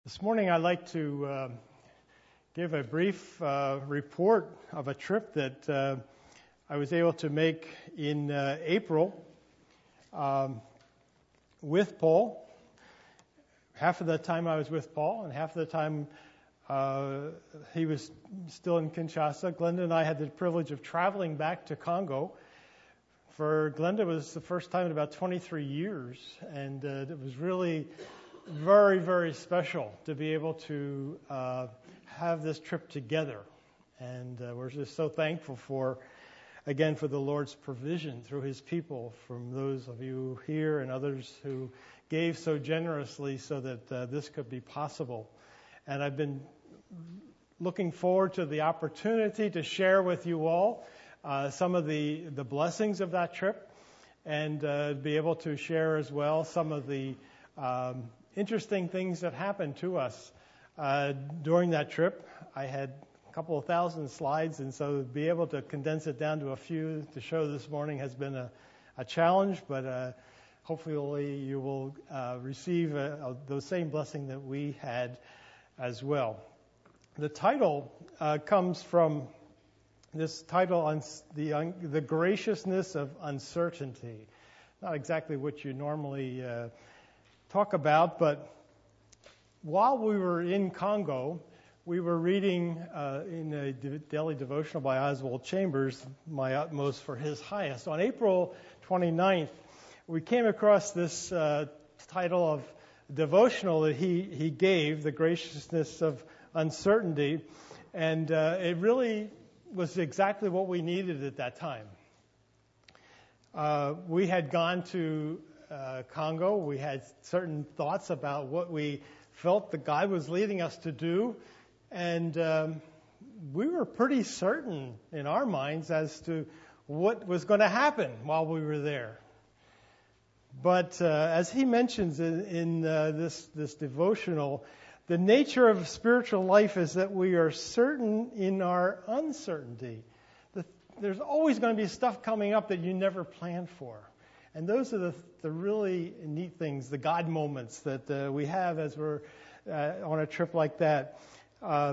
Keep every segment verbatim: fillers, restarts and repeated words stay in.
This morning I'd like to uh, give a brief uh, report of a trip that uh, I was able to make in uh, April um, with Paul. Half of the time I was with Paul, and half of the time uh, he was still in Kinshasa. Glenda and I had the privilege of traveling back to Congo. For Glenda, it was the first time in about twenty-three years, and uh, it was really very, very special to be able to uh, have this trip together. And uh, we're just so thankful for, again, for the Lord's provision through His people, from those of you here and others who gave so generously so that uh, this could be possible. And I've been looking forward to the opportunity to share with you all uh, some of the, the blessings of that trip, and uh, be able to share as well some of the um, interesting things that happened to us uh, during that trip. I had a couple of thousand slides, and so to be able to condense it down to a few to show this morning has been a, a challenge, but uh, hopefully you will uh, receive a, a, the same blessing that we had as well. The title uh, comes from this title on the, un, the graciousness of uncertainty. Not exactly what you normally uh, talk about, but while we were in Congo, we were reading uh, in a daily devotional by Oswald Chambers, My Utmost for His Highest. On April twenty-ninth, we came across this uh, title of devotional that he, he gave, The Graciousness of Uncertainty, and uh, it really was exactly what we needed at that time. Uh, we had gone to Uh, Congo. We had certain thoughts about what we felt that God was leading us to do, and um, we were pretty certain in our minds as to what was going to happen while we were there. But uh, as he mentions in, in uh, this, this devotional, the nature of spiritual life is that we are certain in our uncertainty. The, there's always going to be stuff coming up that you never planned for. And those are the, the really neat things, the God moments that uh, we have as we're uh, on a trip like that. Uh,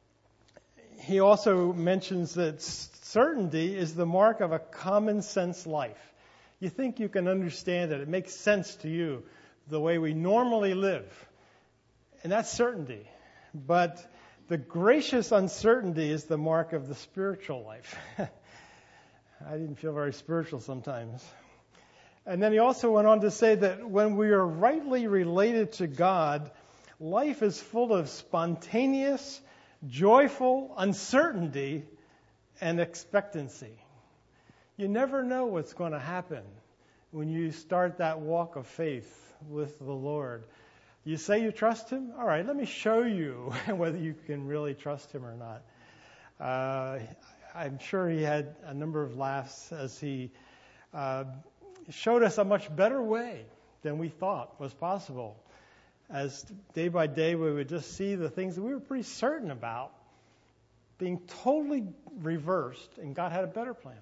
he also mentions that certainty is the mark of a common sense life. You think you can understand it. It makes sense to you, the way we normally live. And that's certainty. But the gracious uncertainty is the mark of the spiritual life. I didn't feel very spiritual sometimes. And then he also went on to say that when we are rightly related to God, life is full of spontaneous, joyful uncertainty and expectancy. You never know what's going to happen when you start that walk of faith with the Lord. You say you trust Him? All right, let me show you whether you can really trust Him or not. Uh, I'm sure he had a number of laughs as he uh, showed us a much better way than we thought was possible. As day by day we would just see the things that we were pretty certain about being totally reversed, and God had a better plan.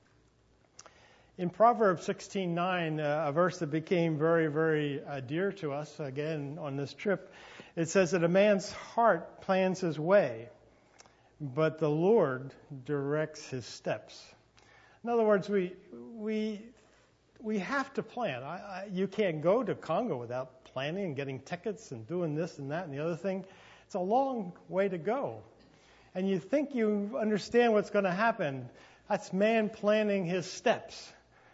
In Proverbs sixteen nine, uh, a verse that became very, very uh, dear to us, again on this trip, it says that a man's heart plans his way, but the Lord directs his steps. In other words, we we We have to plan. I, I, you can't go to Congo without planning and getting tickets and doing this and that and the other thing. It's a long way to go. And you think you understand what's going to happen. That's man planning his steps,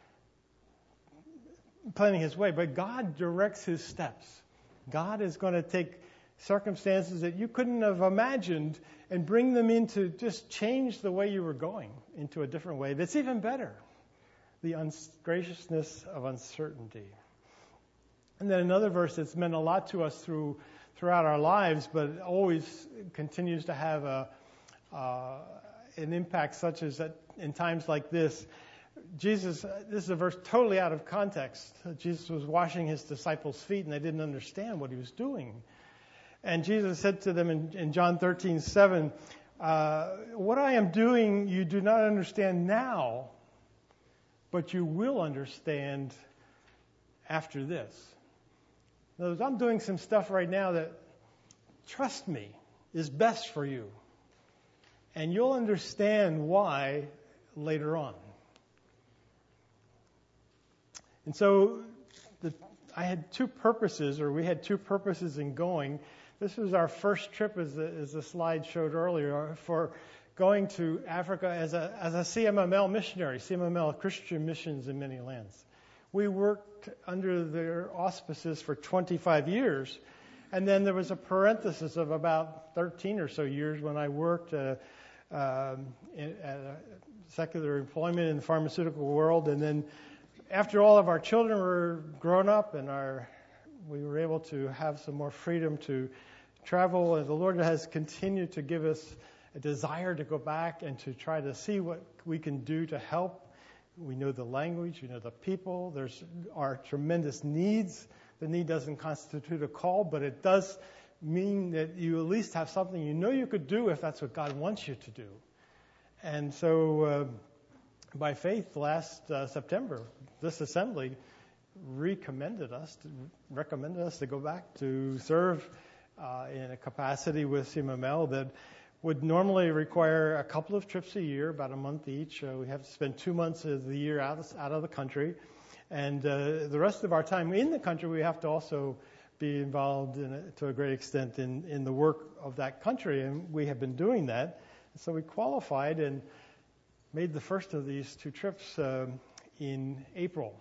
planning his way. But God directs his steps. God is going to take circumstances that you couldn't have imagined and bring them into, just change the way you were going into a different way that's even better. The un- graciousness of uncertainty. And then another verse that's meant a lot to us through throughout our lives, but always continues to have a uh, an impact, such as that in times like this. Jesus, this is a verse totally out of context. Jesus was washing his disciples' feet, and they didn't understand what he was doing. And Jesus said to them in, in John thirteen seven, uh, "What I am doing, you do not understand now, but you will understand after this." In other words, I'm doing some stuff right now that trust me, is best for you. And you'll understand why later on. And so the, I had two purposes, or we had two purposes in going. This was our first trip, as the, as the slide showed earlier, for going to Africa as a, as a C M M L missionary, C M M L, Christian Missions in Many Lands. We worked under their auspices for twenty-five years, and then there was a parenthesis of about thirteen or so years when I worked uh, um, in, at a secular employment in the pharmaceutical world, and then after all of our children were grown up and our we were able to have some more freedom to travel, and the Lord has continued to give us a desire to go back and to try to see what we can do to help. We know the language, we know the people, there's our tremendous needs. The need doesn't constitute a call, but it does mean that you at least have something you know you could do if that's what God wants you to do. And so uh, by faith, last uh, September, this assembly recommended us, to, recommended us to go back to serve uh, in a capacity with C M M L that would normally require a couple of trips a year, about a month each. Uh, we have to spend two months of the year out of, out of the country. And uh, the rest of our time in the country, we have to also be involved in a, to a great extent in, in the work of that country. And we have been doing that. So we qualified and made the first of these two trips uh, in April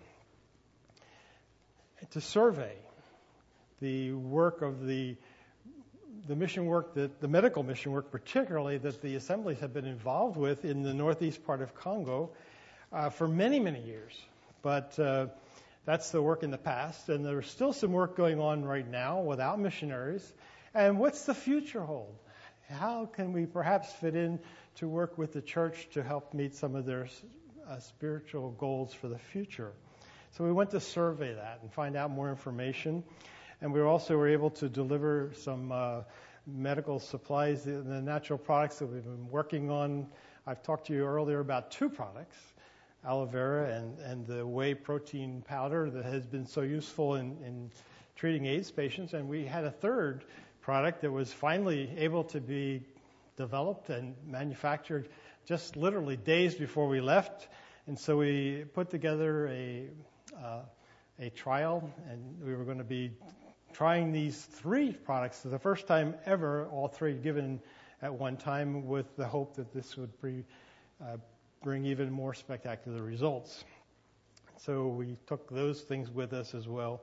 to survey the work of the the mission work, that the medical mission work particularly, that the assemblies have been involved with in the northeast part of Congo uh, for many, many years. But uh, that's the work in the past, and there's still some work going on right now without missionaries. And what's the future hold? How can we perhaps fit in to work with the church to help meet some of their uh, spiritual goals for the future? So we went to survey that and find out more information. And we also were able to deliver some uh, medical supplies, the, the natural products that we've been working on. I've talked to you earlier about two products, aloe vera and, and the whey protein powder that has been so useful in, in treating AIDS patients. And we had a third product that was finally able to be developed and manufactured just literally days before we left. And so we put together a uh, a trial, and we were going to be trying these three products for the first time ever, all three given at one time, with the hope that this would be, uh, bring even more spectacular results. So we took those things with us as well.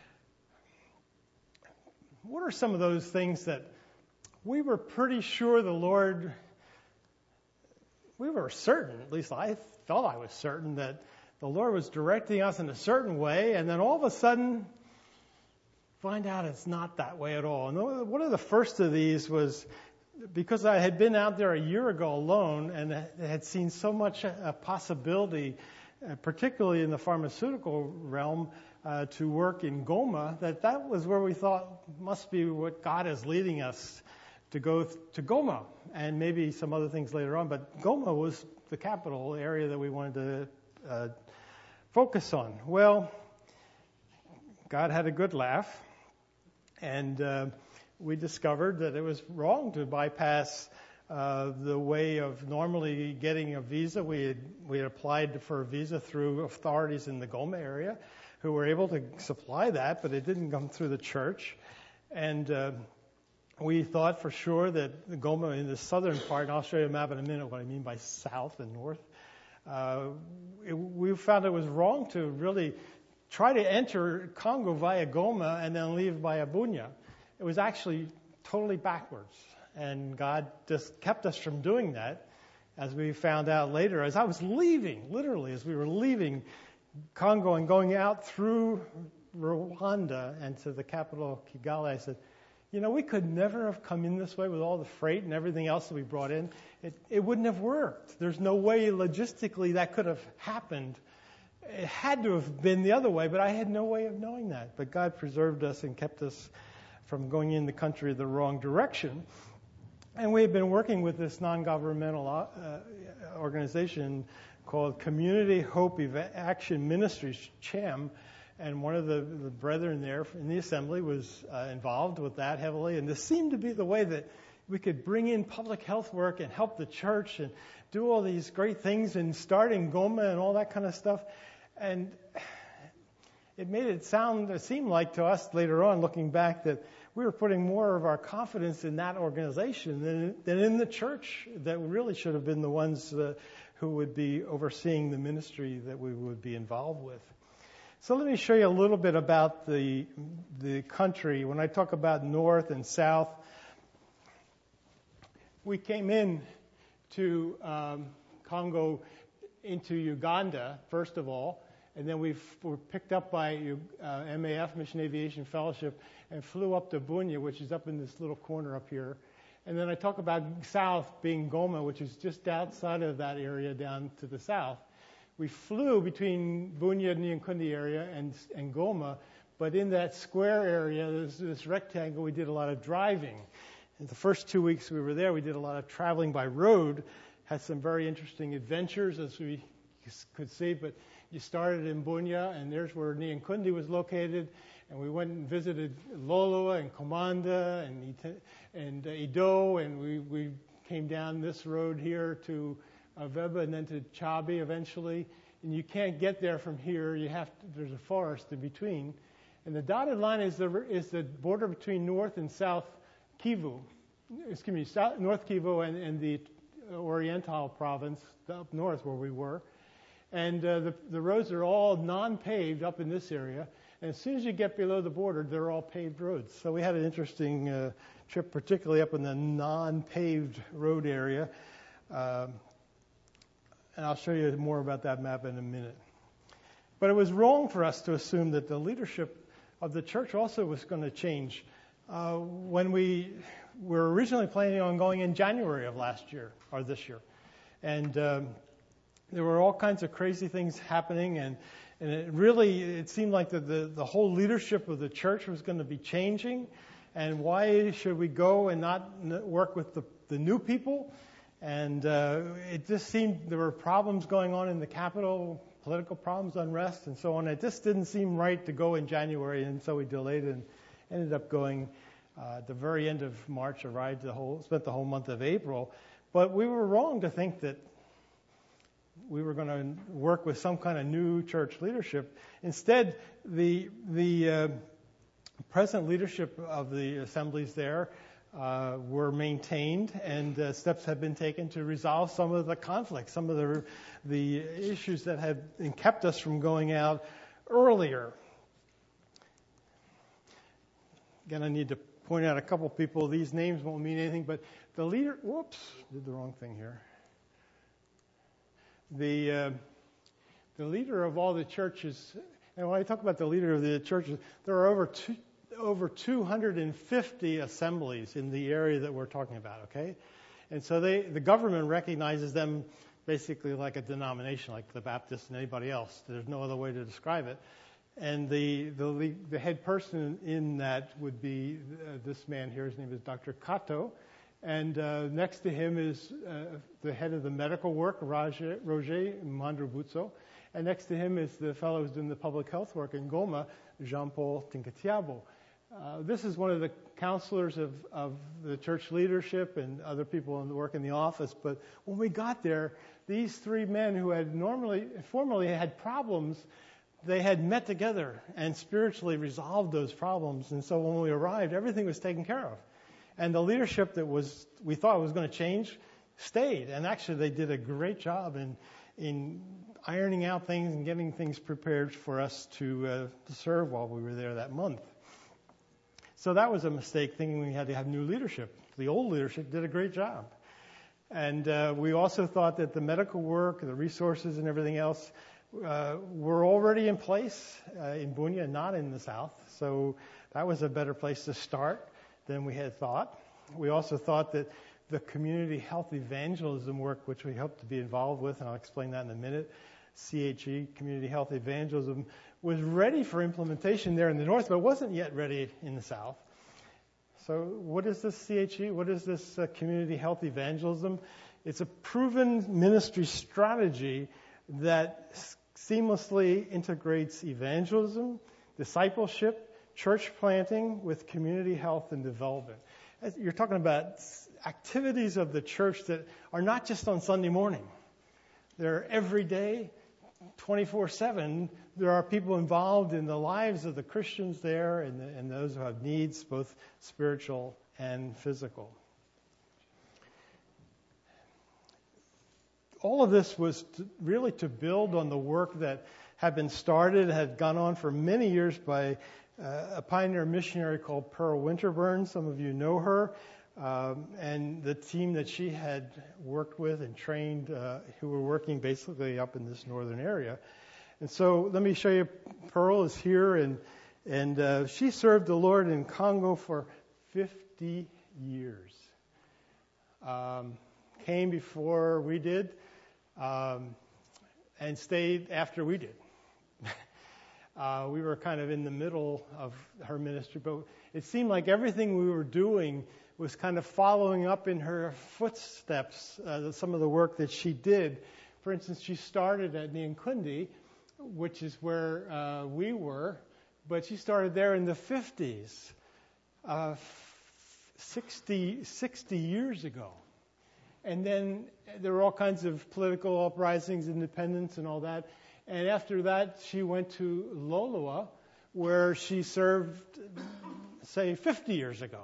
What are some of those things that we were pretty sure the Lord, we were certain, at least I felt I was certain, that the Lord was directing us in a certain way, and then all of a sudden find out it's not that way at all. And one of the first of these was because I had been out there a year ago alone and had seen so much a possibility, uh, particularly in the pharmaceutical realm, uh, to work in Goma, that that was where we thought must be what God is leading us to go th- to Goma, and maybe some other things later on. But Goma was the capital area that we wanted to uh, focus on. Well, God had a good laugh. And uh, we discovered that it was wrong to bypass uh, the way of normally getting a visa. We had, we had applied for a visa through authorities in the Goma area who were able to supply that, but it didn't come through the church. And uh, we thought for sure that the Goma in the southern part, and I'll show you a map in a minute what I mean by south and north, uh, it, we found it was wrong to really try to enter Congo via Goma and then leave via Bunia. It was actually totally backwards. And God just kept us from doing that, as we found out later. As I was leaving, literally, as we were leaving Congo and going out through Rwanda and to the capital, Kigali, I said, you know, we could never have come in this way with all the freight and everything else that we brought in. It, it wouldn't have worked. There's no way logistically that could have happened. It had to have been the other way, but I had no way of knowing that. But God preserved us and kept us from going in the country the wrong direction. And we have been working with this non-governmental uh, organization called Community Hope Action Ministries, C H A M, and one of the, the brethren there in the assembly was uh, involved with that heavily. And this seemed to be the way that we could bring in public health work and help the church and do all these great things and start in Goma and all that kind of stuff. And it made it sound, it seemed like to us later on, looking back, that we were putting more of our confidence in that organization than, than in the church, that really should have been the ones uh, who would be overseeing the ministry that we would be involved with. So let me show you a little bit about the the country. When I talk about north and south, we came in to um, Congo into Uganda, first of all, and then we were picked up by uh, M A F, Mission Aviation Fellowship, and flew up to Bunia, which is up in this little corner up here. And then I talk about south being Goma, which is just outside of that area down to the south. We flew between Bunia and Nyankundi area and, and Goma, but in that square area, this, this rectangle, we did a lot of driving. In the first two weeks we were there, we did a lot of traveling by road, had some very interesting adventures, as we could see, but you started in Bunia, and there's where Nyankundi was located, and we went and visited Loloa and Komanda and, and uh, Ido, and we, we came down this road here to Aveba and then to Chabi eventually. And you can't get there from here. You have to, there's a forest in between. And the dotted line is the is the border between North and South Kivu. Excuse me, South, North Kivu and, and the Oriental province up north where we were. And uh, the the roads are all non-paved up in this area. And as soon as you get below the border, they're all paved roads. So we had an interesting uh, trip, particularly up in the non-paved road area. Um, And I'll show you more about that map in a minute. But it was wrong for us to assume that the leadership of the church also was going to change. Uh, when we were originally planning on going in January of last year, or this year. And um, there were all kinds of crazy things happening, and, and it really, it seemed like the, the, the whole leadership of the church was going to be changing. And why should we go and not work with the, the new people? And uh, it just seemed there were problems going on in the capital, political problems, unrest, and so on. It just didn't seem right to go in January, and so we delayed and ended up going uh, at the very end of March, arrived the whole, spent the whole month of April. But we were wrong to think that we were going to work with some kind of new church leadership. Instead, the the uh, present leadership of the assemblies there Uh, were maintained, and uh, steps have been taken to resolve some of the conflicts, some of the the issues that had kept us from going out earlier. Again, I need to point out a couple people. These names won't mean anything, but the leader, whoops, did the wrong thing here. The uh, the leader of all the churches, and when I talk about the leader of the churches, there are over two over two hundred fifty assemblies in the area that we're talking about, okay? And so they, the government recognizes them basically like a denomination, like the Baptists and anybody else. There's no other way to describe it. And the the, the head person in that would be uh, this man here. His name is Doctor Kato. And uh, next to him is uh, the head of the medical work, Roger, Roger Mandrubutso. And next to him is the fellow who's doing the public health work in Goma, Jean-Paul Tinkatiabo. Uh, this is one of the counselors of, of the church leadership and other people who work in the office. But when we got there, these three men who had normally, formerly had problems, they had met together and spiritually resolved those problems. And so when we arrived, everything was taken care of. And the leadership that was we thought was going to change stayed. And actually, they did a great job in in ironing out things and getting things prepared for us to, uh, to serve while we were there that month. So that was a mistake, thinking we had to have new leadership. The old leadership did a great job. And uh, we also thought that the medical work, the resources and everything else uh, were already in place uh, in Bunia, not in the south. So that was a better place to start than we had thought. We also thought that the community health evangelism work, which we hope to be involved with, and I'll explain that in a minute, C H E, Community Health Evangelism, was ready for implementation there in the north, but wasn't yet ready in the south. So what is this C H E? What is this uh, Community Health Evangelism? It's a proven ministry strategy that seamlessly integrates evangelism discipleship, church planting with community health and development. You're talking about activities of the church that are not just on Sunday morning. They're every day, twenty-four seven. There are people involved in the lives of the Christians there and, the, and those who have needs, both spiritual and physical. All of this was to, really to build on the work that had been started, had gone on for many years by uh, a pioneer missionary called Pearl Winterburn. Some of you know her. Um, and the team that she had worked with and trained, uh, who were working basically up in this northern area. And so let me show you, Pearl is here, and and uh, she served the Lord in Congo for fifty years. Um, came before we did, um, and stayed after we did. uh, we were kind of in the middle of her ministry, but it seemed like everything we were doing was kind of following up in her footsteps, uh, some of the work that she did. For instance, she started at Nyankundi, which is where uh, we were, but she started there in the fifties, uh, sixty, sixty years ago. And then there were all kinds of political uprisings, independence and all that. And after that, she went to Lolua, where she served, say, fifty years ago.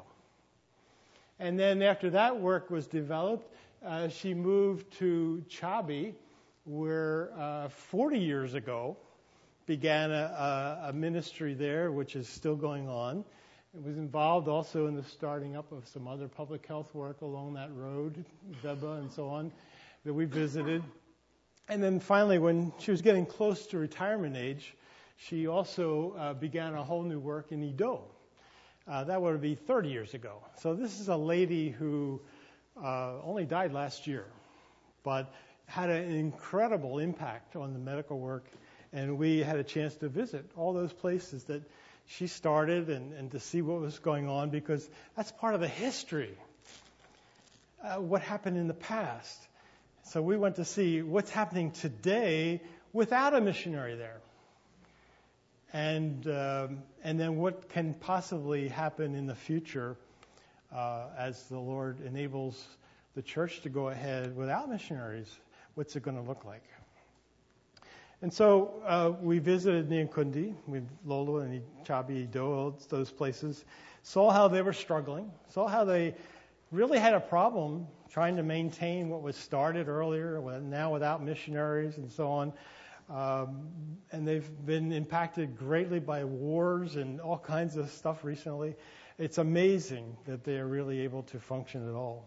And then after that work was developed, uh, she moved to Chabi, where uh, forty years ago began a, a, a ministry there, which is still going on. It was involved also in the starting up of some other public health work along that road, Beba and so on, that we visited. And then finally, when she was getting close to retirement age, she also uh, began a whole new work in Edo. Uh, that would be thirty years ago. So this is a lady who uh, only died last year, but had an incredible impact on the medical work. And we had a chance to visit all those places that she started and, and to see what was going on, because that's part of the history, uh, what happened in the past. So we went to see what's happening today without a missionary there. And um, and then what can possibly happen in the future uh, as the Lord enables the church to go ahead without missionaries. What's it going to look like? And so uh, we visited Nyankundi, we Lolo and Chabi, Edo, those places, saw how they were struggling, saw how they really had a problem trying to maintain what was started earlier, now without missionaries and so on. Um, and they've been impacted greatly by wars and all kinds of stuff recently. It's amazing that they are really able to function at all.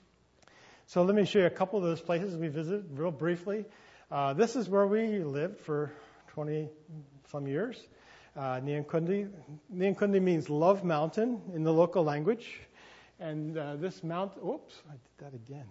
So let me show you a couple of those places we visited real briefly. Uh, this is where we lived for twenty some years. Uh, Nyankundi. Nyankundi means Love Mountain in the local language. And uh, this mountain, oops, I did that again.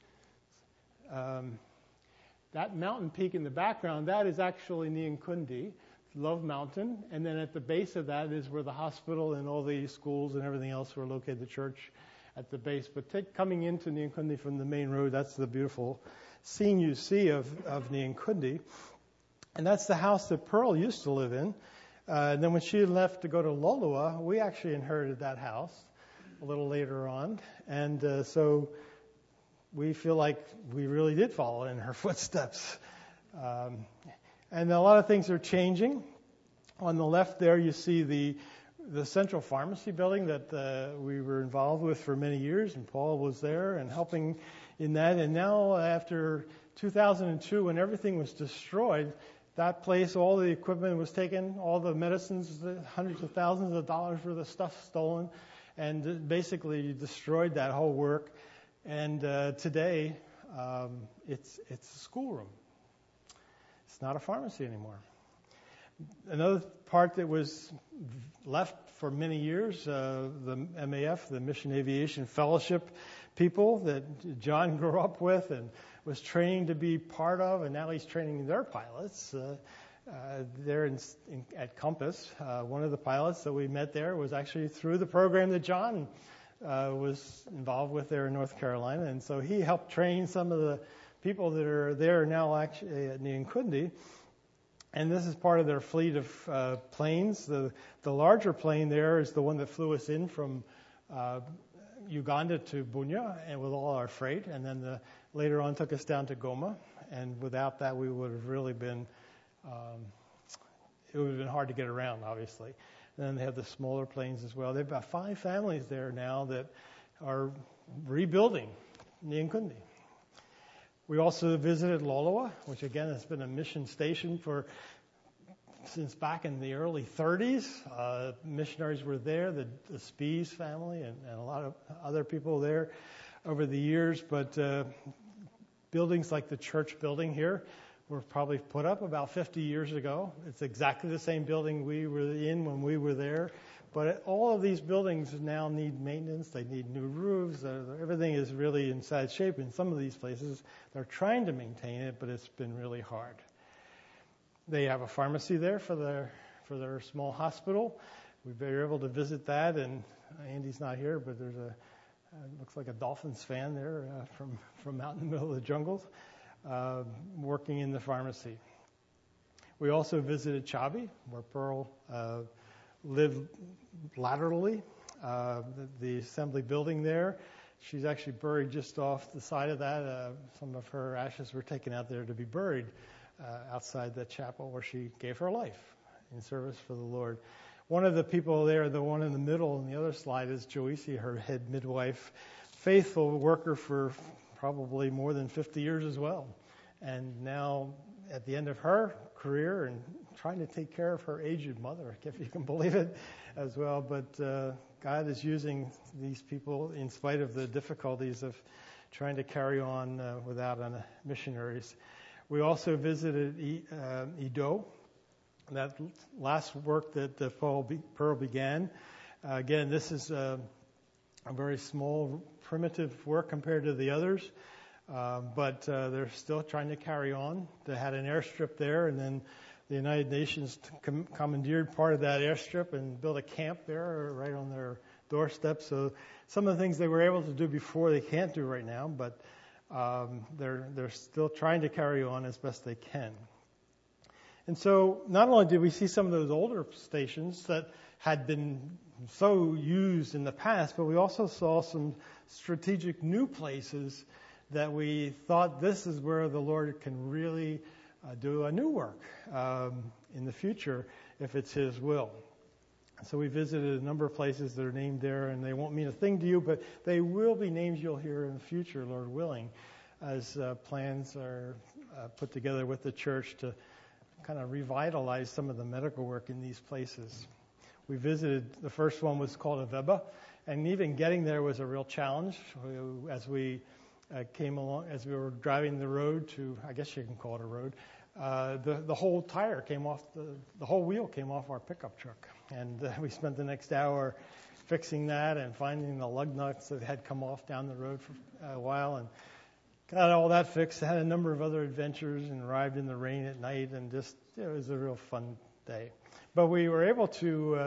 Um, That mountain peak in the background, that is actually Nyankundi, Love Mountain. And then at the base of that is where the hospital and all the schools and everything else were located, the church at the base. But take, coming into Nyankundi from the main road, that's the beautiful scene you see of, of Nyankundi. And that's the house that Pearl used to live in. Uh, and then when she left to go to Lolua, we actually inherited that house a little later on. And uh, so we feel like we really did follow in her footsteps. Um, and a lot of things are changing. On the left there, you see the the central pharmacy building that uh, we were involved with for many years, and Paul was there and helping in that. And now, after two thousand two, when everything was destroyed, that place, all the equipment was taken, all the medicines, the hundreds of thousands of dollars worth of stuff stolen, and basically destroyed that whole work. And uh, today, um, it's it's a schoolroom. It's not a pharmacy anymore. Another part that was left for many years, uh, the M A F, the Mission Aviation Fellowship people that John grew up with and was training to be part of, and now he's training their pilots. Uh, uh, there in, in, at Compass, uh, one of the pilots that we met there was actually through the program that John Uh, was involved with there in North Carolina, and so he helped train some of the people that are there now actually at Nyankundi. And this is part of their fleet of uh, planes. The, the larger plane there is the one that flew us in from uh, Uganda to Bunia, and with all our freight. And then the, later on took us down to Goma. And without that, we would have really been, um, it would have been hard to get around, obviously. And then they have the smaller planes as well. They've got five families there now that are rebuilding Nyankundi. We also visited Loloa, which again has been a mission station for since back in the early thirties. Uh, missionaries were there, the, the Spies family, and, and a lot of other people there over the years. But uh, buildings like the church building here were probably put up about fifty years ago. It's exactly the same building we were in when we were there. But all of these buildings now need maintenance. They need new roofs. Uh, everything is really in sad shape. In some of these places, they're trying to maintain it, but it's been really hard. They have a pharmacy there for their for their small hospital. We were able to visit that, and Andy's not here, but there's a uh, looks like a Dolphins fan there uh, from from out in the middle of the jungles, uh, working in the pharmacy. We also visited Chabi, where Pearl uh, lived laterally, uh, the, the assembly building there. She's actually buried just off the side of that. Uh, some of her ashes were taken out there to be buried uh, outside the chapel where she gave her life in service for the Lord. One of the people there, the one in the middle on the other slide, is Joyce, her head midwife, faithful worker for probably more than fifty years as well. And now at the end of her career and trying to take care of her aged mother, if you can believe it, as well. But uh, God is using these people in spite of the difficulties of trying to carry on uh, without uh, missionaries. We also visited e- uh, Edo, that last work that uh, Paul Be- Pearl began. Uh, again, this is uh, a very small, primitive work compared to the others. Uh, but uh, they're still trying to carry on. They had an airstrip there, and then the United Nations com- commandeered part of that airstrip and built a camp there right on their doorstep. So some of the things they were able to do before they can't do right now, but um, they're they're still trying to carry on as best they can. And so not only did we see some of those older stations that had been so used in the past, but we also saw some strategic new places that we thought this is where the Lord can really uh, do a new work um, in the future if it's His will. So we visited a number of places that are named there, and they won't mean a thing to you, but they will be names you'll hear in the future, Lord willing, as uh, plans are uh, put together with the church to kind of revitalize some of the medical work in these places. We visited, the first one was called Aveba, and even getting there was a real challenge as we Uh, came along as we were driving the road to, I guess you can call it a road. Uh, the the whole tire came off the the whole wheel came off our pickup truck, and uh, we spent the next hour fixing that and finding the lug nuts that had come off down the road for a while, and got all that fixed. Had a number of other adventures and arrived in the rain at night, and just it was a real fun day. But we were able to uh,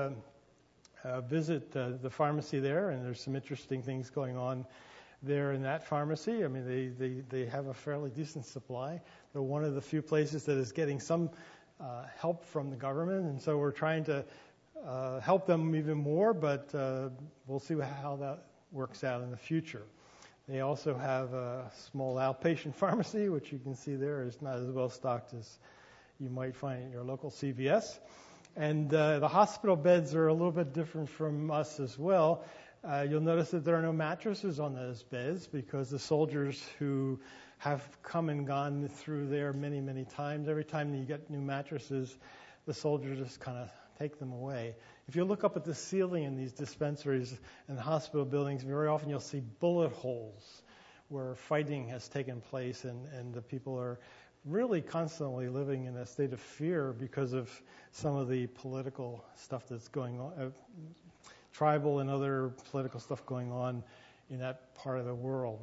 uh, visit uh, the pharmacy there, and there's some interesting things going on there in that pharmacy. I mean, they, they, they have a fairly decent supply. They're one of the few places that is getting some uh, help from the government, and so we're trying to uh, help them even more, but uh, we'll see how that works out in the future. They also have a small outpatient pharmacy, which you can see there is not as well stocked as you might find at your local C V S. And uh, the hospital beds are a little bit different from us as well. Uh, you'll notice that there are no mattresses on those beds because the soldiers who have come and gone through there many, many times, every time you get new mattresses, the soldiers just kind of take them away. If you look up at the ceiling in these dispensaries and hospital buildings, very often you'll see bullet holes where fighting has taken place, and, and the people are really constantly living in a state of fear because of some of the political stuff that's going on. Uh, tribal and other political stuff going on in that part of the world.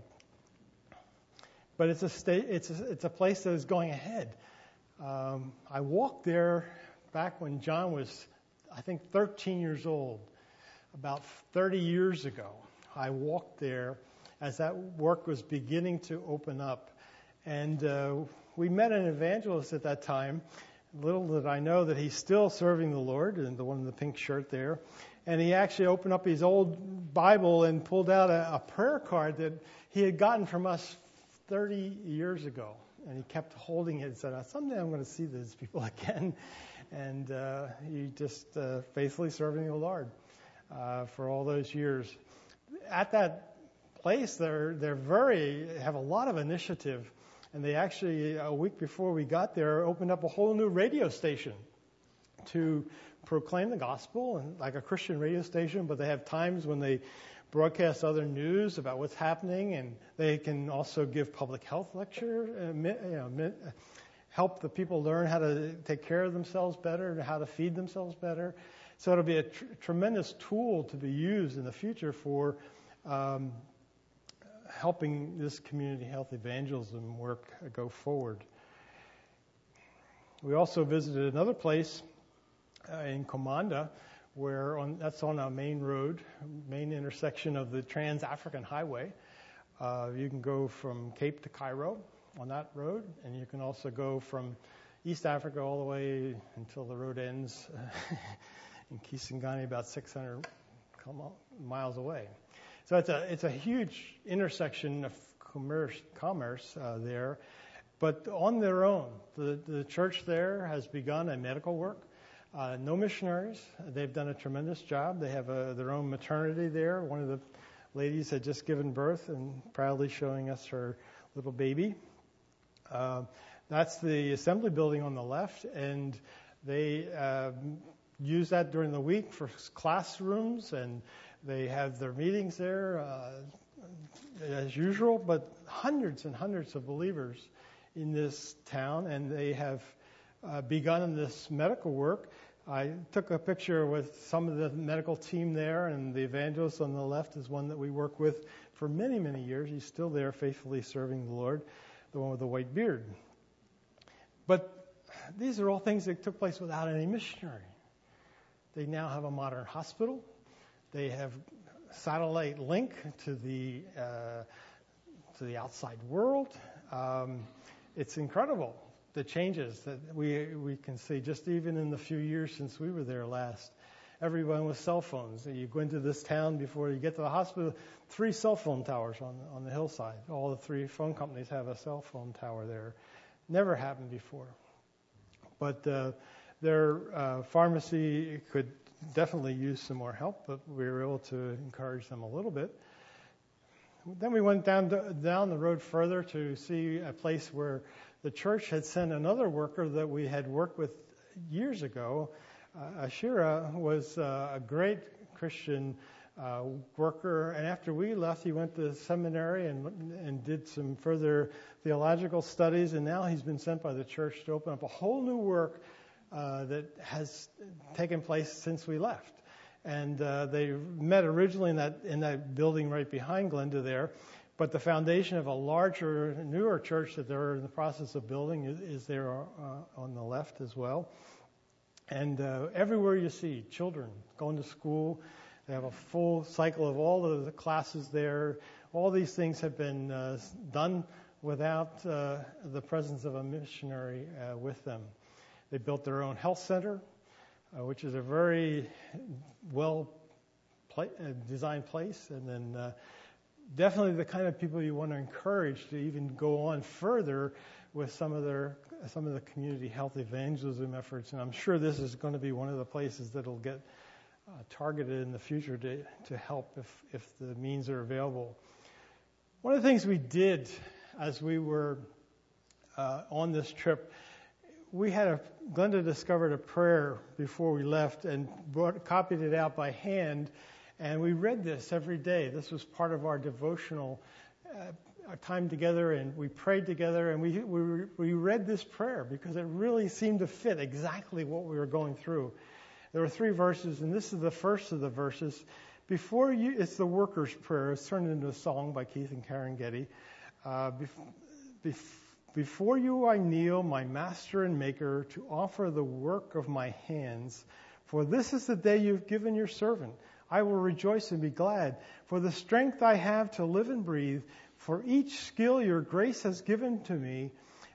But it's a state, it's a, it's a place that is going ahead. Um, I walked there back when John was, I think, thirteen years old, about thirty years ago. I walked there as that work was beginning to open up. And uh, we met an evangelist at that time Little did I know that he's still serving the Lord, and the one in the pink shirt there. And he actually opened up his old Bible and pulled out a, a prayer card that he had gotten from us thirty years ago. And he kept holding it and said, someday I'm going to see these people again. And uh, he just uh, faithfully serving the Lord uh, for all those years. At that place, they're they're very have a lot of initiative. And they actually, a week before we got there, opened up a whole new radio station to proclaim the gospel, and like a Christian radio station, but they have times when they broadcast other news about what's happening, and they can also give public health lecture, uh, you know, help the people learn how to take care of themselves better and how to feed themselves better. So it'll be a tr- tremendous tool to be used in the future for um, helping this community health evangelism work go forward. We also visited another place uh, in Komanda, where on, that's on a main road, main intersection of the Trans-African Highway. Uh, you can go from Cape to Cairo on that road, and you can also go from East Africa all the way until the road ends in Kisangani, about six hundred miles away. So it's a it's a huge intersection of commerce, commerce uh, there. But on their own, the, the church there has begun a medical work. Uh, no missionaries. They've done a tremendous job. They have a, their own maternity there. One of the ladies had just given birth and proudly showing us her little baby. Uh, that's the assembly building on the left, and they uh, use that during the week for classrooms, and they have their meetings there uh, as usual, but hundreds and hundreds of believers in this town, and they have uh, begun this medical work. I took a picture with some of the medical team there, and the evangelist on the left is one that we work with for many, many years. He's still there faithfully serving the Lord, the one with the white beard. But these are all things that took place without any missionary. They now have a modern hospital. They have satellite link to the uh, to the outside world. Um, it's incredible, the changes that we we can see just even in the few years since we were there last. Everyone with cell phones. You go into this town before you get to the hospital, three cell phone towers on on the hillside. All the three phone companies have a cell phone tower there. Never happened before. But uh, their uh, pharmacy could definitely use some more help, but we were able to encourage them a little bit. Then we went down to, down the road further to see a place where the church had sent another worker that we had worked with years ago. Uh, Ashira was uh, a great Christian uh, worker, and after we left, he went to seminary and, and did some further theological studies, and now he's been sent by the church to open up a whole new work uh, that has taken place since we left. And uh, they met originally in that in that building right behind Glenda there, but the foundation of a larger, newer church that they're in the process of building is, is there uh, on the left as well. And uh, everywhere you see children going to school, they have a full cycle of all of the classes there. All these things have been uh, done without uh, the presence of a missionary uh, with them. They built their own health center, uh, which is a very well pla- uh, designed place, and then uh, definitely the kind of people you want to encourage to even go on further with some of their some of the community health evangelism efforts. And I'm sure this is going to be one of the places that will get uh, targeted in the future to to help if if the means are available. One of the things we did as we were uh, on this trip, we had a Glenda discovered a prayer before we left and brought, copied it out by hand, and we read this every day. This was part of our devotional uh, our time together, and we prayed together, and we, we we read this prayer because it really seemed to fit exactly what we were going through. There were three verses, and this is the first of the verses. Before you, it's the worker's prayer. It's turned into a song by Keith and Karen Getty. Uh, bef- bef- Before you I kneel, my master and maker, to offer the work of my hands. For this is the day you've given your servant. I will rejoice and be glad. For the strength I have to live and breathe, for each skill your grace has given to me,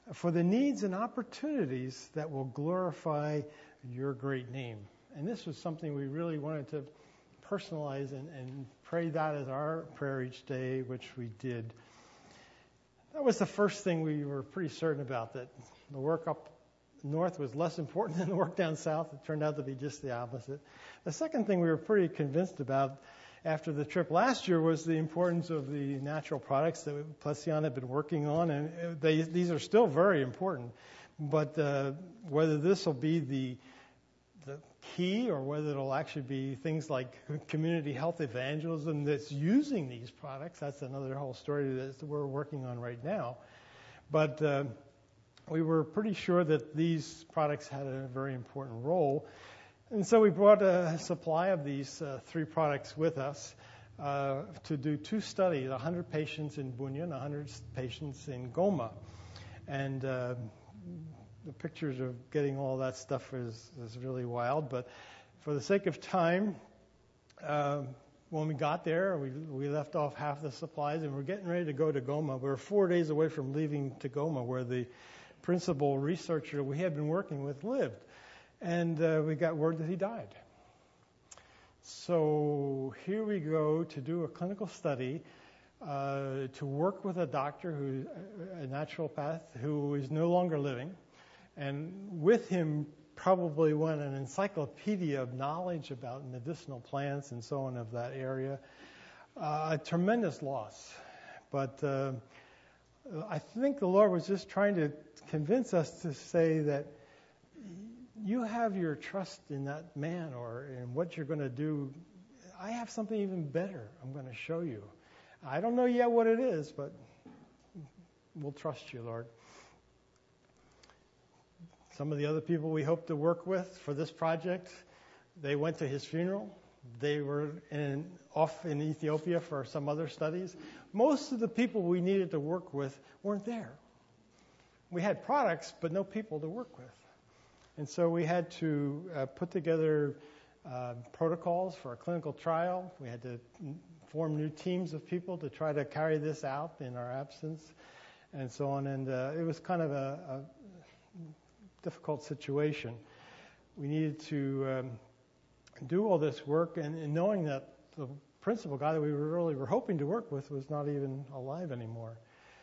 for the needs and opportunities that will glorify your great name. And this was something we really wanted to personalize and, and pray that as our prayer each day, which we did. That was the first thing we were pretty certain about, that the work up north was less important than the work down south. It turned out to be just the opposite. The second thing we were pretty convinced about after the trip last year was the importance of the natural products that Plession had been working on, and they, these are still very important. But uh, whether this will be the the key, or whether it'll actually be things like community health evangelism that's using these products, that's another whole story that we're working on right now. But uh, we were pretty sure that these products had a very important role. And so we brought a supply of these uh, three products with us uh, to do two studies, one hundred patients in Bunya and one hundred patients in Goma. And uh, the pictures of getting all that stuff is, is really wild. But for the sake of time, uh, when we got there, we, we left off half the supplies, and we're getting ready to go to Goma. We were four days away from leaving to Goma, where the principal researcher we had been working with lived. And uh, we got word that he died. So here we go to do a clinical study, uh, to work with a doctor, who, a naturopath, who is no longer living. And with him probably went an encyclopedia of knowledge about medicinal plants and so on of that area. Uh, a tremendous loss. But uh, I think the Lord was just trying to convince us to say that you have your trust in that man or in what you're going to do. I have something even better I'm going to show you. I don't know yet what it is, but we'll trust you, Lord. Some of the other people we hope to work with for this project, they went to his funeral. They were in, off in Ethiopia for some other studies. Most of the people we needed to work with weren't there. We had products, but no people to work with. And so we had to uh, put together uh, protocols for a clinical trial. We had to form new teams of people to try to carry this out in our absence, and so on. And uh, it was kind of a, a difficult situation. We needed to um, do all this work, and, and knowing that the principal guy that we were really were hoping to work with was not even alive anymore.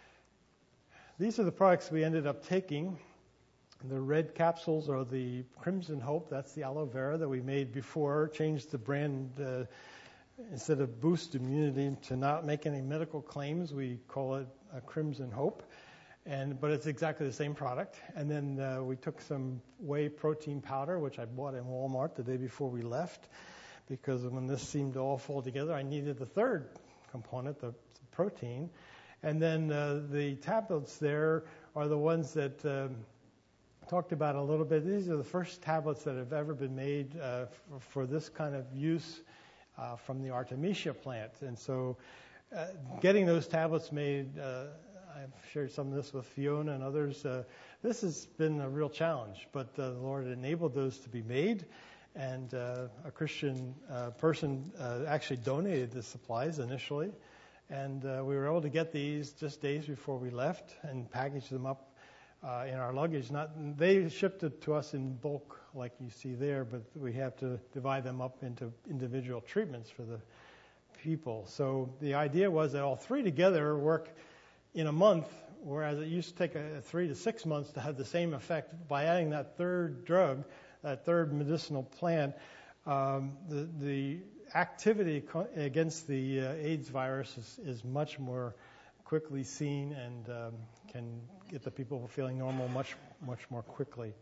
These are the products we ended up taking. The red capsules are the Crimson Hope. That's the aloe vera that we made before. Changed the brand uh, instead of Boost Immunity to not make any medical claims. We call it a Crimson Hope, and but it's exactly the same product. And then uh, we took some whey protein powder, which I bought in Walmart the day before we left, because when this seemed to all fall together, I needed the third component, the protein. And then uh, the tablets there are the ones that um, talked about a little bit. These are the first tablets that have ever been made uh, for, for this kind of use uh, from the Artemisia plant. And so uh, getting those tablets made, uh, I've shared some of this with Fiona and others, uh, this has been a real challenge, but uh, the Lord enabled those to be made. And uh, a Christian uh, person uh, actually donated the supplies initially. And uh, we were able to get these just days before we left and package them up uh, in our luggage. Not they shipped it to us in bulk, like you see there, but we have to divide them up into individual treatments for the people. So the idea was that all three together work in a month, whereas it used to take a three to six months to have the same effect. By adding that third drug, that third medicinal plant, um, the the activity against the uh, AIDS virus is, is much more quickly seen and um, can get the people feeling normal much, much more quickly.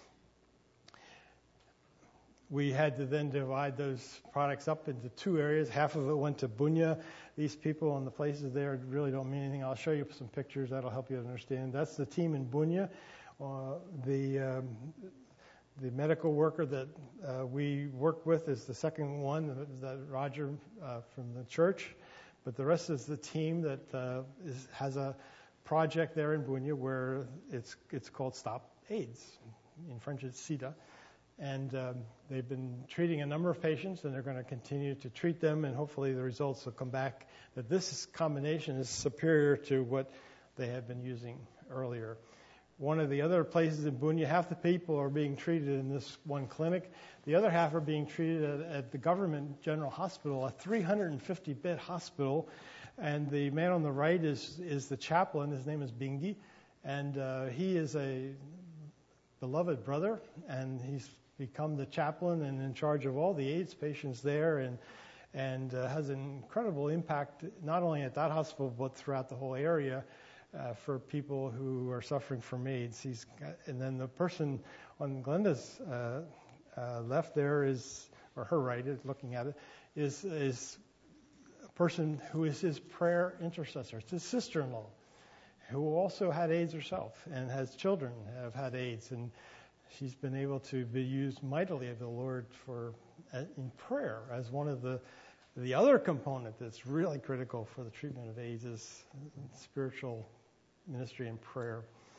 We had to then divide those products up into two areas. Half of it went to Bunya. These people and the places there really don't mean anything. I'll show you some pictures that'll help you understand. That's the team in Bunya. Uh, the um, The medical worker that uh, we work with is the second one, that Roger uh, from the church. But the rest is the team that uh, is, has a project there in Bunya where it's it's called Stop AIDS. In French, it's SIDA. And um, they've been treating a number of patients, and they're going to continue to treat them, and hopefully the results will come back that this combination is superior to what they had been using earlier. one of the other places in Bunia. Half the people are being treated in this one clinic. The other half are being treated at, at the government general hospital, a three hundred fifty bed hospital. And the man on the right is, is the chaplain. His name is Bingi. And uh, he is a beloved brother, and he's become the chaplain and in charge of all the AIDS patients there, and and uh, has an incredible impact not only at that hospital but throughout the whole area uh, for people who are suffering from AIDS. He's got, and then the person on Glenda's uh, uh, left there is, or her right, is looking at it, is is a person who is his prayer intercessor. It's his sister-in-law, who also had AIDS herself and has children who have had AIDS, and she's been able to be used mightily of the Lord for uh, in prayer as one of the the other component that's really critical for the treatment of AIDS is spiritual ministry and prayer.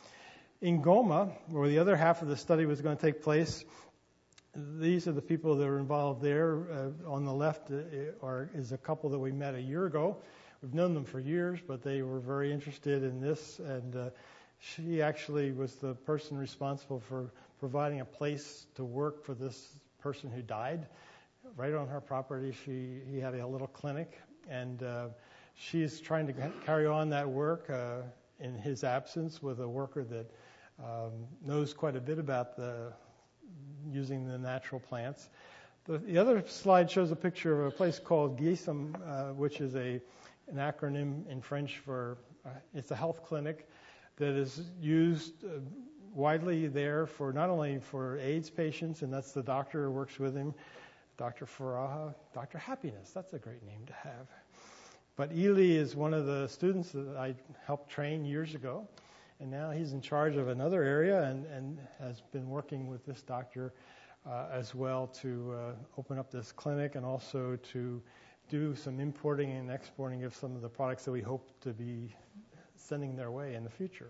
In Goma, where the other half of the study was going to take place, these are the people that are involved there. Uh, on the left uh, are, is a couple that we met a year ago. We've known them for years, but they were very interested in this, and uh, she actually was the person responsible for providing a place to work for this person who died. Right on her property, she he had a little clinic, and uh, she's trying to carry on that work uh, in his absence with a worker that um, knows quite a bit about the using the natural plants. The, the other slide shows a picture of a place called Gisam, uh, which is a an acronym in French for uh, it's a health clinic that is used uh, widely there for not only for AIDS patients, and that's the doctor who works with him, Doctor Faraha, Doctor Happiness. That's a great name to have. But Eli is one of the students that I helped train years ago, and now he's in charge of another area and, and has been working with this doctor uh, as well to uh, open up this clinic and also to do some importing and exporting of some of the products that we hope to be sending their way in the future.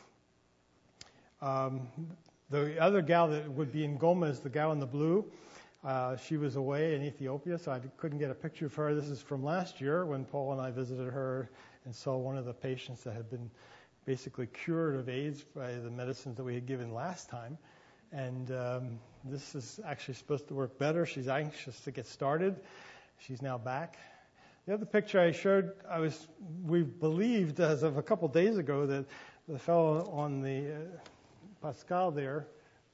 Um, the other gal that would be in Goma is the gal in the blue. Uh, she was away in Ethiopia, so I couldn't get a picture of her. This is from last year when Paul and I visited her and saw one of the patients that had been basically cured of AIDS by the medicines that we had given last time. And um, this is actually supposed to work better. She's anxious to get started. She's now back. The other picture I showed, I was we believed as of a couple days ago that the fellow on the uh, Pascal there,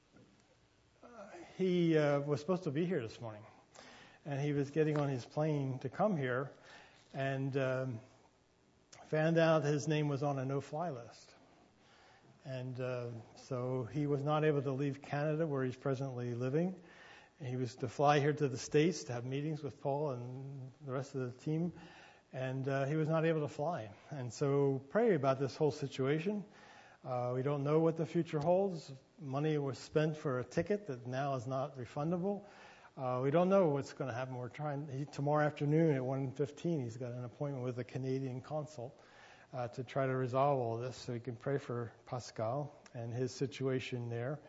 he uh, was supposed to be here this morning, and he was getting on his plane to come here, and um, found out his name was on a no-fly list. And uh, so he was not able to leave Canada, where he's presently living. He was to fly here to the States to have meetings with Paul and the rest of the team, and uh, he was not able to fly. And so pray about this whole situation. Uh, we don't know what the future holds. Money was spent for a ticket that now is not refundable. Uh, we don't know what's going to happen. We're trying he, tomorrow afternoon at one fifteen. He's got an appointment with the Canadian consul uh, to try to resolve all this. So we can pray for Pascal and his situation there.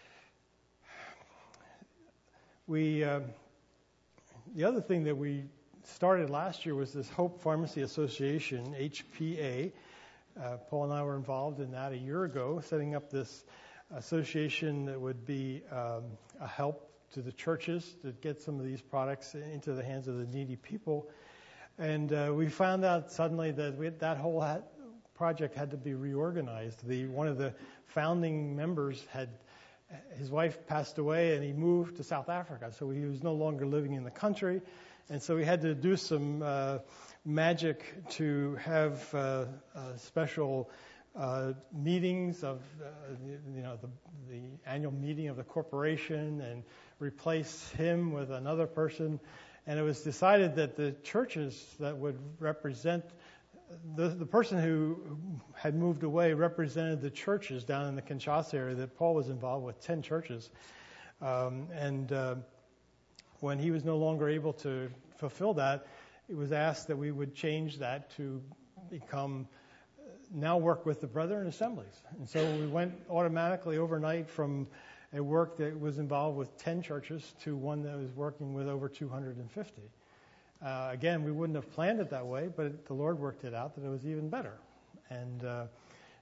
We uh, the other thing that we started last year was this Hope Pharmacy Association, H P A. Uh, Paul and I were involved in that a year ago, setting up this association that would be um, a help to the churches to get some of these products into the hands of the needy people. And uh, we found out suddenly that we, that whole ha- project had to be reorganized. The one of the founding members had his wife passed away, and he moved to South Africa, so he was no longer living in the country, and so we had to do some uh, magic to have uh, uh, special uh, meetings of, uh, you know, the, the annual meeting of the corporation, and replace him with another person. And it was decided that the churches that would represent the, the person who had moved away represented the churches down in the Kinshasa area that Paul was involved with, ten churches. Um, and uh, when he was no longer able to fulfill that, it was asked that we would change that to become now work with the Brethren Assemblies. And so we went automatically overnight from a work that was involved with ten churches to one that was working with over two hundred fifty. Uh, again, we wouldn't have planned it that way, but the Lord worked it out that it was even better. And uh,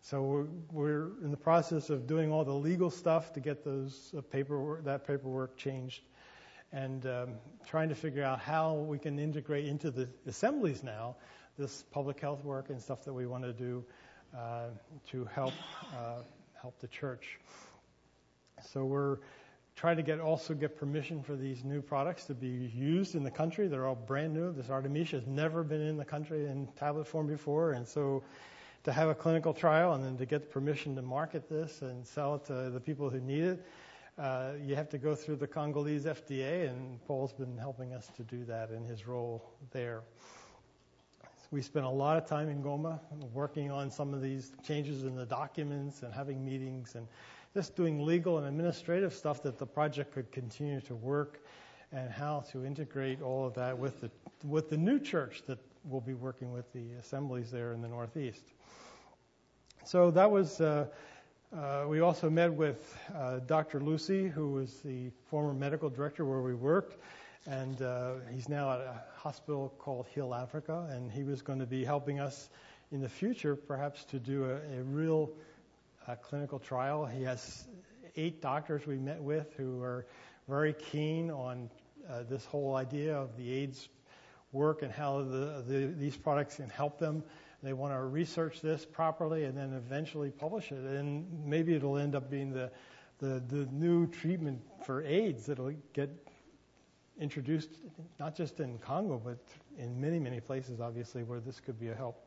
So we're, we're in the process of doing all the legal stuff to get those uh, paperwork, that paperwork changed, and um, trying to figure out how we can integrate into the assemblies now this public health work and stuff that we want to do uh, to help uh, help the church. So we're trying to get also get permission for these new products to be used in the country. They're all brand new. This Artemisia has never been in the country in tablet form before, and so to have a clinical trial and then to get permission to market this and sell it to the people who need it, uh, you have to go through the Congolese F D A, and Paul's been helping us to do that in his role there. We spent a lot of time in Goma working on some of these changes in the documents and having meetings and just doing legal and administrative stuff that the project could continue to work, and how to integrate all of that with the with the new church that will be working with the assemblies there in the Northeast. So that was, uh, uh, we also met with uh, Doctor Lucy, who was the former medical director where we worked, and uh, he's now at a hospital called Heal Africa, and he was going to be helping us in the future perhaps to do a, a real uh, clinical trial. He has eight doctors we met with who are very keen on uh, this whole idea of the AIDS work and how the, the, these products can help them. They want to research this properly and then eventually publish it, and maybe it'll end up being the the, the new treatment for AIDS that'll get introduced not just in Congo but in many, many places, obviously, where this could be a help.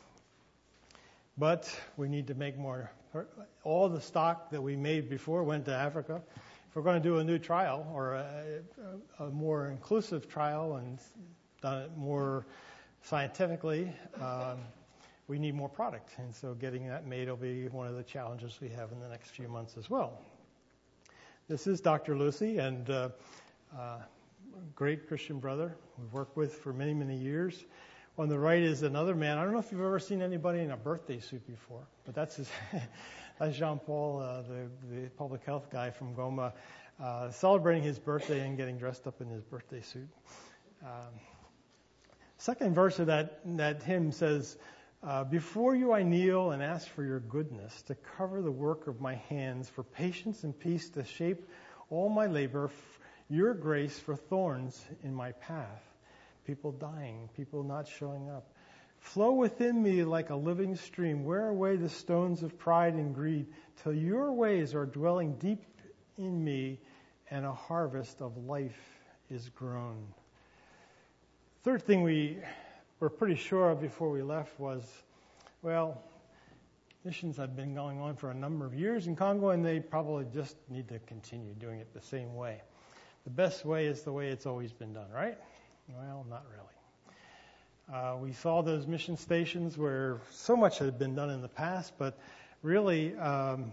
But we need to make more. All the stock that we made before went to Africa. If we're going to do a new trial or a, a, a more inclusive trial and done it more scientifically, um, we need more product. And so getting that made will be one of the challenges we have in the next few months as well. This is Doctor Lucy, and uh, uh, great Christian brother we've worked with for many, many years. On the right is another man. I don't know if you've ever seen anybody in a birthday suit before, but that's his, that's Jean-Paul, uh, the, the public health guy from Goma, uh, celebrating his birthday and getting dressed up in his birthday suit. Um, second verse of that, that hymn says, uh, before you I kneel and ask for your goodness to cover the work of my hands, for patience and peace to shape all my labor, f- your grace for thorns in my path. People dying, people not showing up. Flow within me like a living stream. Wear away the stones of pride and greed till your ways are dwelling deep in me and a harvest of life is grown. Third thing we were pretty sure of before we left was, well, missions have been going on for a number of years in Congo, and they probably just need to continue doing it the same way. The best way is the way it's always been done, right? Well, not really. Uh, we saw those mission stations where so much had been done in the past, but really um,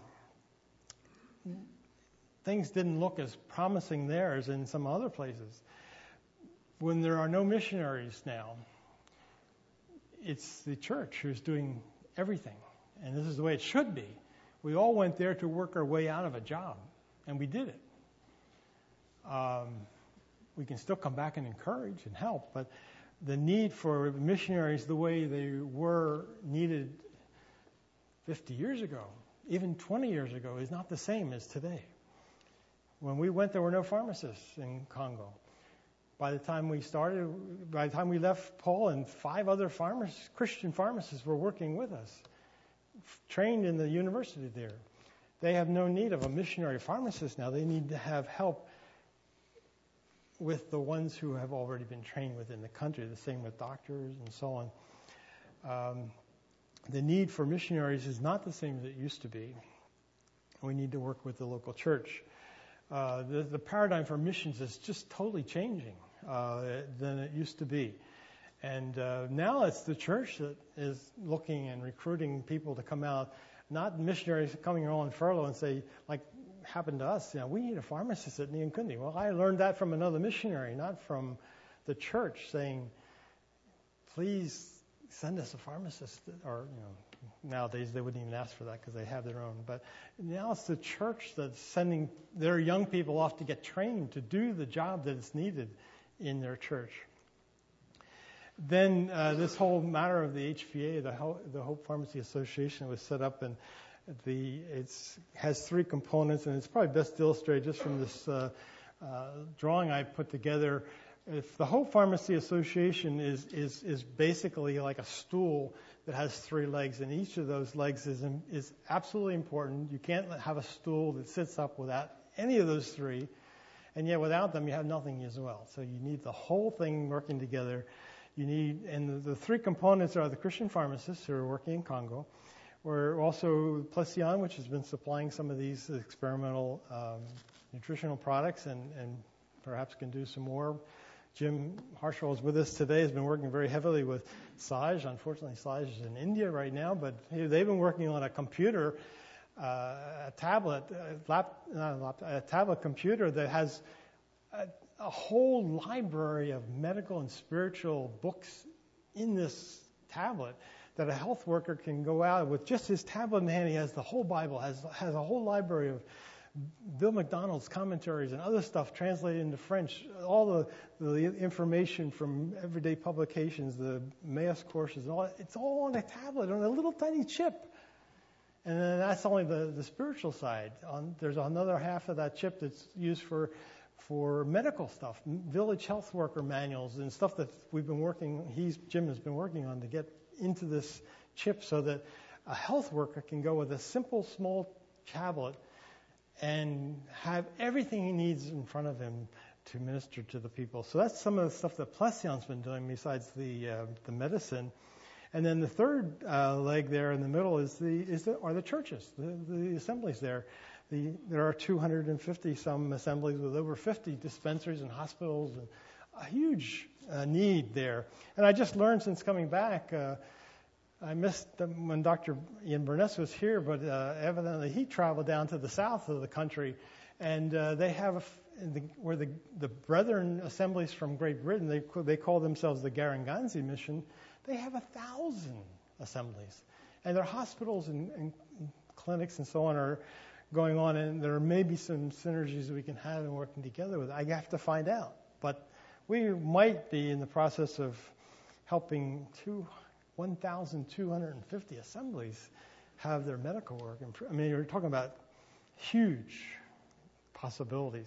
things didn't look as promising there as in some other places. When there are no missionaries now, it's the church who's doing everything, and this is the way it should be. We all went there to work our way out of a job, and we did it. Um, we can still come back and encourage and help, but the need for missionaries the way they were needed fifty years ago, even twenty years ago, is not the same as today. When we went, there were no pharmacists in Congo. By the time we started, by the time we left, Paul and five other pharmacists, Christian pharmacists were working with us, trained in the university there. They have no need of a missionary pharmacist now. They need to have help with the ones who have already been trained within the country, the same with doctors and so on. Um, the need for missionaries is not the same as it used to be. We need to work with the local church. Uh, the, the paradigm for missions is just totally changing uh, than it used to be. And uh, now it's the church that is looking and recruiting people to come out, not missionaries coming on furlough and say, like happened to us, you know, we need a pharmacist at Nyankundi. Well, I learned that from another missionary, not from the church saying, please send us a pharmacist. Or, you know, nowadays they wouldn't even ask for that because they have their own. But now it's the church that's sending their young people off to get trained to do the job that is needed in their church. then uh, this whole matter of the H P A, the, Ho- the Hope Pharmacy Association, was set up, and the it's has three components, and it's probably best illustrated just from this uh, uh, drawing I put together. If the Hope Pharmacy Association is is is basically like a stool that has three legs, and each of those legs is is absolutely important. You can't have a stool that sits up without any of those three, and yet without them you have nothing as well. So you need the whole thing working together. You need, and the, the three components are the Christian pharmacists who are working in Congo. We're also Plession, which has been supplying some of these experimental um, nutritional products, and, and perhaps can do some more. Jim Harshwell is with us today. Has been working very heavily with Sage. Unfortunately, Sage is in India right now, but they've been working on a computer, uh, a tablet, a, lap, not a, laptop, a tablet computer that has a, a whole library of medical and spiritual books in this tablet that a health worker can go out with just his tablet in hand. He has the whole Bible, has has a whole library of Bill McDonald's commentaries and other stuff translated into French, all the, the information from everyday publications, the M A E S courses, all, it's all on a tablet, on a little tiny chip. And then that's only the, the spiritual side. On, there's another half of that chip that's used for for medical stuff, village health worker manuals and stuff that we've been working, he's, Jim has been working on to get into this chip so that a health worker can go with a simple small tablet and have everything he needs in front of him to minister to the people. So that's some of the stuff that Plession's been doing besides the uh, the medicine. And then the third uh, leg there in the middle is the is the, are the churches, the, the assemblies there. The, there are two hundred fifty some assemblies with over fifty dispensaries and hospitals, and a huge uh, need there. And I just learned since coming back. Uh, I missed them when Doctor Ian Burness was here, but uh, evidently he traveled down to the south of the country, and uh, they have a, in the, where the, the Brethren assemblies from Great Britain, they they call themselves the Garanganzi Mission. They have a thousand assemblies, and their hospitals and, and clinics and so on are going on, and there may be some synergies that we can have in working together with. I have to find out, but we might be in the process of helping two. one thousand two hundred fifty assemblies have their medical work. I mean, you're talking about huge possibilities.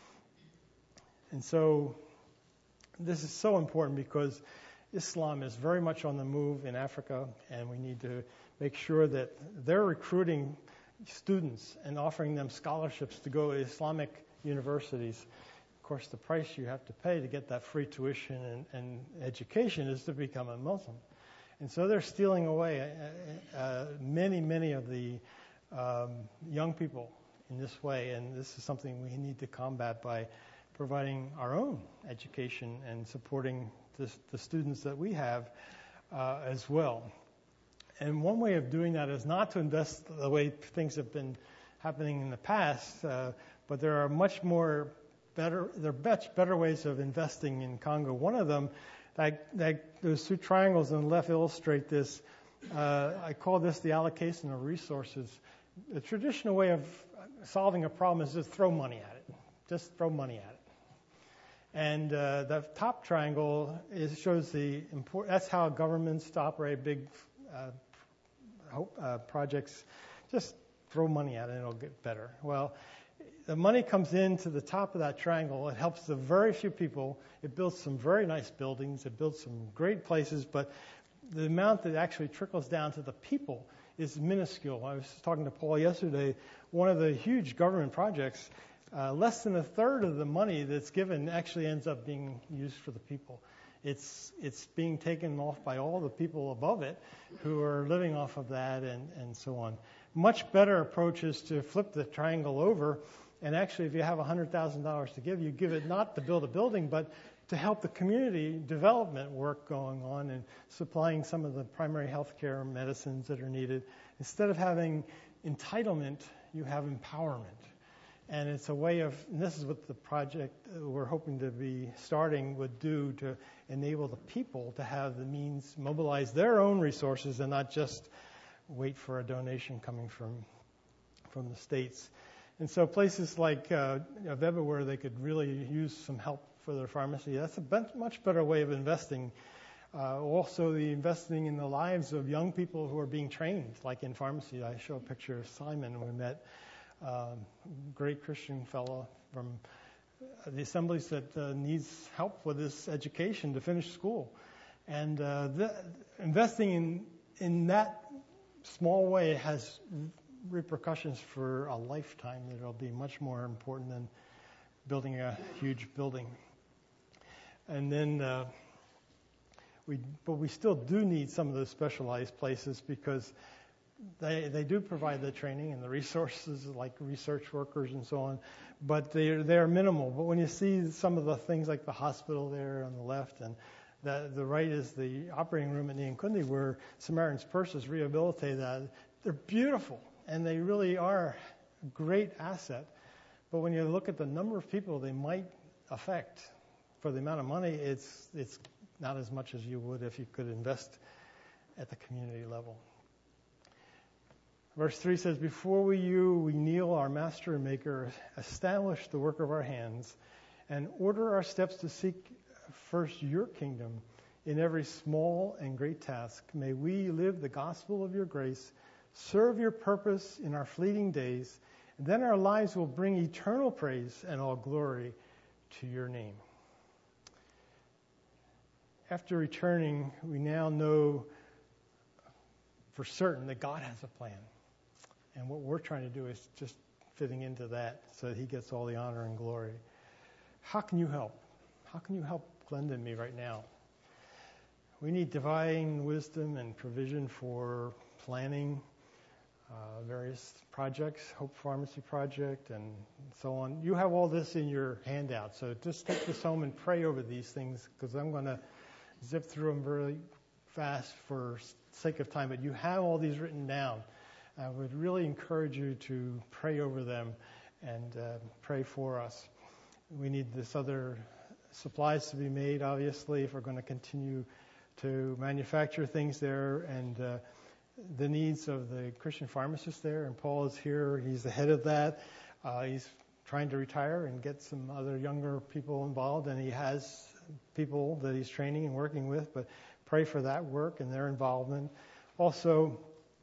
And so this is so important because Islam is very much on the move in Africa, and we need to make sure that they're recruiting students and offering them scholarships to go to Islamic universities. Of course, the price you have to pay to get that free tuition and, and education is to become a Muslim. And so they're stealing away uh, uh, many, many of the um, young people in this way, and this is something we need to combat by providing our own education and supporting this, the students that we have uh, as well. And one way of doing that is not to invest the way things have been happening in the past, uh, but there are much more better, there are much better ways of investing in Congo. One of them, That, that those two triangles on the left illustrate this. Uh, I call this the allocation of resources. The traditional way of solving a problem is just throw money at it. Just throw money at it. And uh, the top triangle is, shows the import. That's how governments to operate big uh, uh, projects. Just throw money at it and it'll get better. Well, the money comes into the top of that triangle. It helps the very few people. It builds some very nice buildings. It builds some great places. But the amount that actually trickles down to the people is minuscule. I was talking to Paul yesterday. One of the huge government projects, uh, less than a third of the money that's given actually ends up being used for the people. It's it's being taken off by all the people above it who are living off of that and, and so on. Much better approach is to flip the triangle over. And actually, if you have one hundred thousand dollars to give, you give it not to build a building, but to help the community development work going on and supplying some of the primary health care medicines that are needed. Instead of having entitlement, you have empowerment. And it's a way of, and this is what the project we're hoping to be starting would do to enable the people to have the means, mobilize their own resources and not just wait for a donation coming from from the states. And so places like uh, Aveva, where they could really use some help for their pharmacy, that's a much better way of investing Uh, also, the investing in the lives of young people who are being trained, like in pharmacy. I show a picture of Simon. We met um, a great Christian fellow from the assemblies that uh, needs help with his education to finish school. And uh, the, investing in in that small way has repercussions for a lifetime that will be much more important than building a huge building. And then, uh, we, but we still do need some of those specialized places because they they do provide the training and the resources like research workers and so on, but they're they're minimal. But when you see some of the things like the hospital there on the left and the the right is the operating room at Nyankundi where Samaritan's Purse is rehabilitated, that they're beautiful and they really are a great asset. But when you look at the number of people they might affect for the amount of money, it's it's not as much as you would if you could invest at the community level. Verse three says, "Before we you we kneel, our Master and Maker, establish the work of our hands, and order our steps to seek first your kingdom in every small and great task. May we live the gospel of your grace, serve your purpose in our fleeting days, and then our lives will bring eternal praise and all glory to your name." After returning, we now know for certain that God has a plan. And what we're trying to do is just fitting into that so that he gets all the honor and glory. How can you help? How can you help Glenda and me right now? We need divine wisdom and provision for planning uh, various projects, Hope Pharmacy Project and so on. You have all this in your handout, so just take this home and pray over these things because I'm going to zip through them really fast for sake of time. But you have all these written down. I would really encourage you to pray over them and uh, pray for us. We need this other supplies to be made, obviously, if we're going to continue to manufacture things there, and uh, the needs of the Christian pharmacists there. And Paul is here. He's the head of that. Uh, he's trying to retire and get some other younger people involved, and he has people that he's training and working with. But pray for that work and their involvement. Also,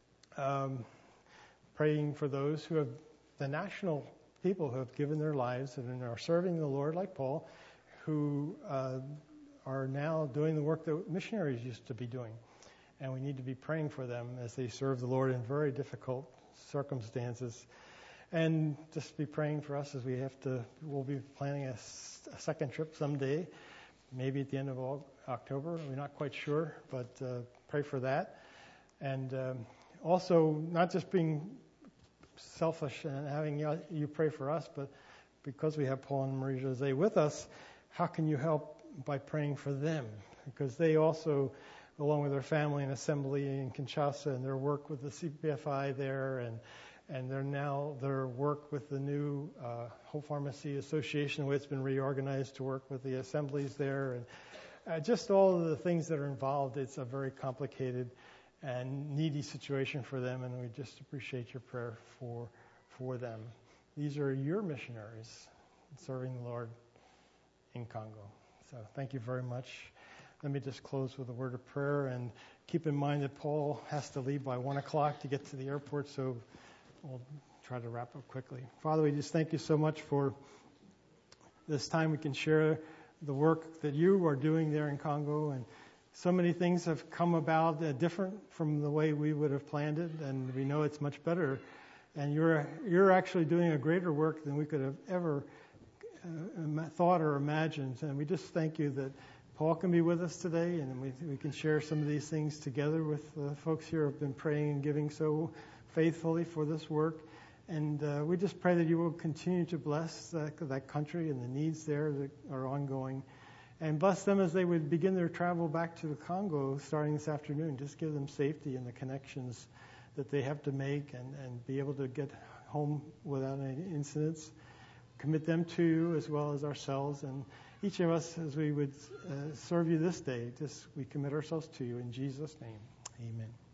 um, praying for those who have, the national people who have given their lives and are serving the Lord like Paul, who uh, are now doing the work that missionaries used to be doing. And we need to be praying for them as they serve the Lord in very difficult circumstances. And just be praying for us as we have to, we'll be planning a, a second trip someday, maybe at the end of October. We're not quite sure, but uh, pray for that. And um, also, not just being selfish and having you pray for us, but because we have Paul and Marie Jose with us, how can you help by praying for them? Because they also, along with their family and assembly in Kinshasa and their work with the C P F I there, and and they're now their work with the new uh, Hope Pharmacy Association, the way it's been reorganized to work with the assemblies there, and uh, just all of the things that are involved. It's a very complicated and needy situation for them, and we just appreciate your prayer for for them. These are your missionaries serving the Lord in Congo. So thank you very much. Let me just close with a word of prayer, and keep in mind that Paul has to leave by one o'clock to get to the airport, so we'll try to wrap up quickly. Father, we just thank you so much for this time we can share the work that you are doing there in Congo, and so many things have come about uh, different from the way we would have planned it, and we know it's much better. And you're you're actually doing a greater work than we could have ever uh, thought or imagined. And we just thank you that Paul can be with us today, and we we can share some of these things together with the folks here who have been praying and giving so faithfully for this work. And uh, we just pray that you will continue to bless that, that country and the needs there that are ongoing. And bless them as they would begin their travel back to the Congo starting this afternoon. Just give them safety and the connections that they have to make, and, and be able to get home without any incidents. Commit them to you as well as ourselves. And each of us, as we would uh, serve you this day, just we commit ourselves to you in Jesus' name. Amen.